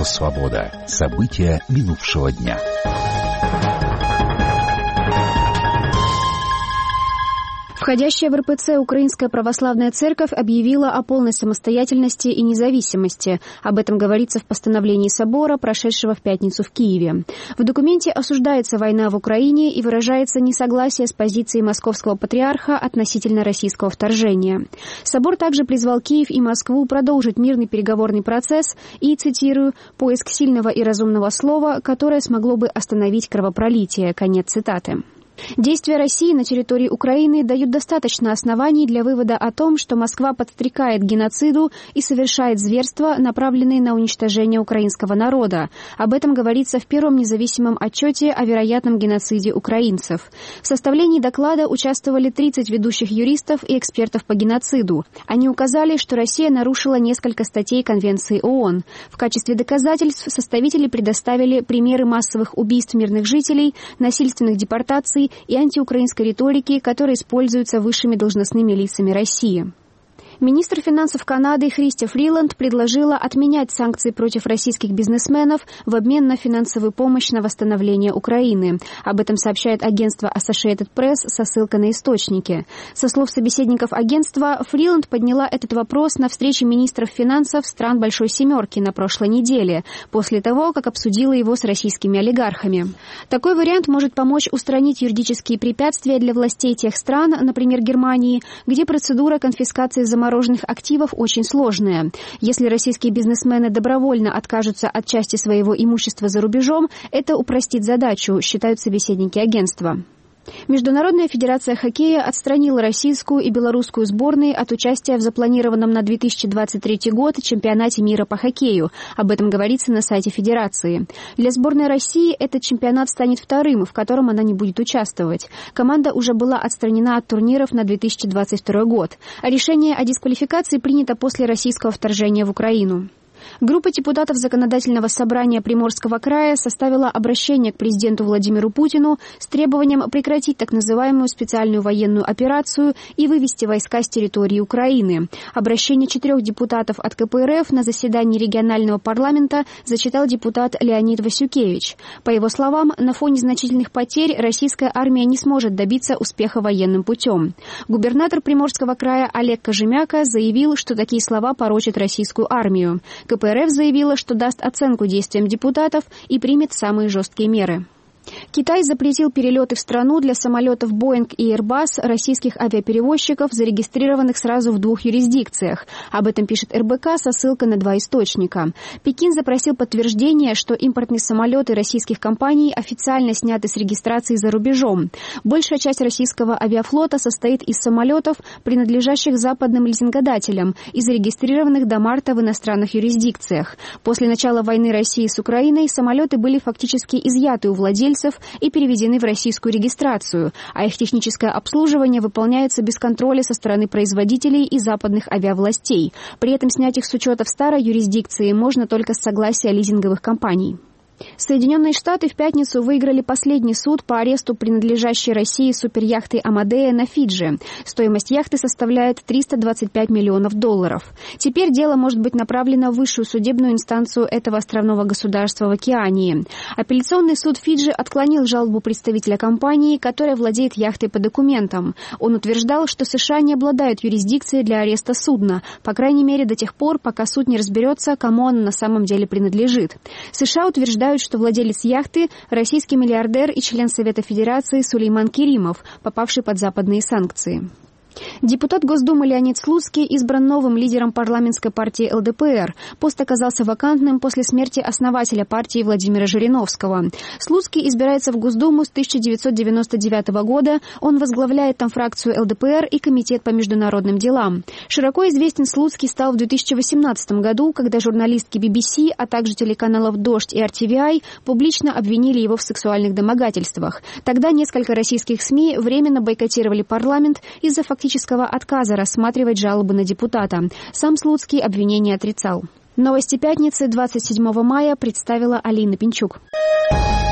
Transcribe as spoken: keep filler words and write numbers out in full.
Радио Свобода. События минувшего дня. Входящая в эр пэ цэ Украинская Православная Церковь объявила о полной самостоятельности и независимости. Об этом говорится в постановлении собора, прошедшего в пятницу в Киеве. В документе осуждается война в Украине и выражается несогласие с позицией Московского патриарха относительно российского вторжения. Собор также призвал Киев и Москву продолжить мирный переговорный процесс и, цитирую, «поиск сильного и разумного слова, которое смогло бы остановить кровопролитие». Конец цитаты. Действия России на территории Украины дают достаточно оснований для вывода о том, что Москва подстрекает к геноциду и совершает зверства, направленные на уничтожение украинского народа. Об этом говорится в первом независимом отчете о вероятном геноциде украинцев. В составлении доклада участвовали тридцать ведущих юристов и экспертов по геноциду. Они указали, что Россия нарушила несколько статей Конвенции ООН. В качестве доказательств составители предоставили примеры массовых убийств мирных жителей, насильственных депортаций и антиукраинской риторики, которые используются высшими должностными лицами России. Министр финансов Канады Христя Фриланд предложила отменять санкции против российских бизнесменов в обмен на финансовую помощь на восстановление Украины. Об этом сообщает агентство Associated Press со ссылкой на источники. Со слов собеседников агентства, Фриланд подняла этот вопрос на встрече министров финансов стран Большой Семерки на прошлой неделе, после того, как обсудила его с российскими олигархами. Такой вариант может помочь устранить юридические препятствия для властей тех стран, например, Германии, где процедура конфискации замороженных активов очень сложная. Если российские бизнесмены добровольно откажутся от части своего имущества за рубежом, это упростит задачу, считают собеседники агентства. Международная федерация хоккея отстранила российскую и белорусскую сборные от участия в запланированном на две тысячи двадцать третий год чемпионате мира по хоккею. Об этом говорится на сайте федерации. Для сборной России этот чемпионат станет вторым, в котором она не будет участвовать. Команда уже была отстранена от турниров на две тысячи двадцать второй год. А решение о дисквалификации принято после российского вторжения в Украину. Группа депутатов Законодательного собрания Приморского края составила обращение к президенту Владимиру Путину с требованием прекратить так называемую специальную военную операцию и вывести войска с территории Украины. Обращение четырех депутатов от ка пэ эр эф на заседании регионального парламента зачитал депутат Леонид Васюкевич. По его словам, на фоне значительных потерь российская армия не сможет добиться успеха военным путем. Губернатор Приморского края Олег Кожемяка заявил, что такие слова порочат российскую армию. ка пэ эр эф заявила, что даст оценку действиям депутатов и примет самые жесткие меры. Китай запретил перелеты в страну для самолетов Boeing и Airbus российских авиаперевозчиков, зарегистрированных сразу в двух юрисдикциях. Об этом пишет эр бэ ка со ссылкой на два источника. Пекин запросил подтверждение, что импортные самолеты российских компаний официально сняты с регистрации за рубежом. Большая часть российского авиафлота состоит из самолетов, принадлежащих западным лизингодателям и зарегистрированных до марта в иностранных юрисдикциях. После начала войны России с Украиной самолеты были фактически изъяты у владельцев и переведены в российскую регистрацию, а их техническое обслуживание выполняется без контроля со стороны производителей и западных авиавластей. При этом снять их с учета в старой юрисдикции можно только с согласия лизинговых компаний. Соединенные Штаты в пятницу выиграли последний суд по аресту принадлежащей России суперяхты «Амадея» на Фиджи. Стоимость яхты составляет триста двадцать пять миллионов долларов. Теперь дело может быть направлено в высшую судебную инстанцию этого островного государства в Океании. Апелляционный суд Фиджи отклонил жалобу представителя компании, которая владеет яхтой по документам. Он утверждал, что США не обладают юрисдикцией для ареста судна, по крайней мере до тех пор, пока суд не разберется, кому оно на самом деле принадлежит. США утверждают, что владелец яхты – российский миллиардер и член Совета Федерации Сулейман Керимов, попавший под западные санкции. Депутат Госдумы Леонид Слуцкий избран новым лидером парламентской партии эл дэ пэ эр. Пост оказался вакантным после смерти основателя партии Владимира Жириновского. Слуцкий избирается в Госдуму с тысяча девятьсот девяносто девятого года. Он возглавляет там фракцию эл дэ пэ эр и комитет по международным делам. Широко известен Слуцкий стал в две тысячи восемнадцатом году, когда журналистки би би си, а также телеканалов «Дождь» и эр ти ви ай публично обвинили его в сексуальных домогательствах. Тогда несколько российских СМИ временно бойкотировали парламент из-за фактического отказа рассматривать жалобы на депутата. Сам Слуцкий обвинения отрицал. Новости пятницы двадцать седьмого мая представила Алина Пинчук.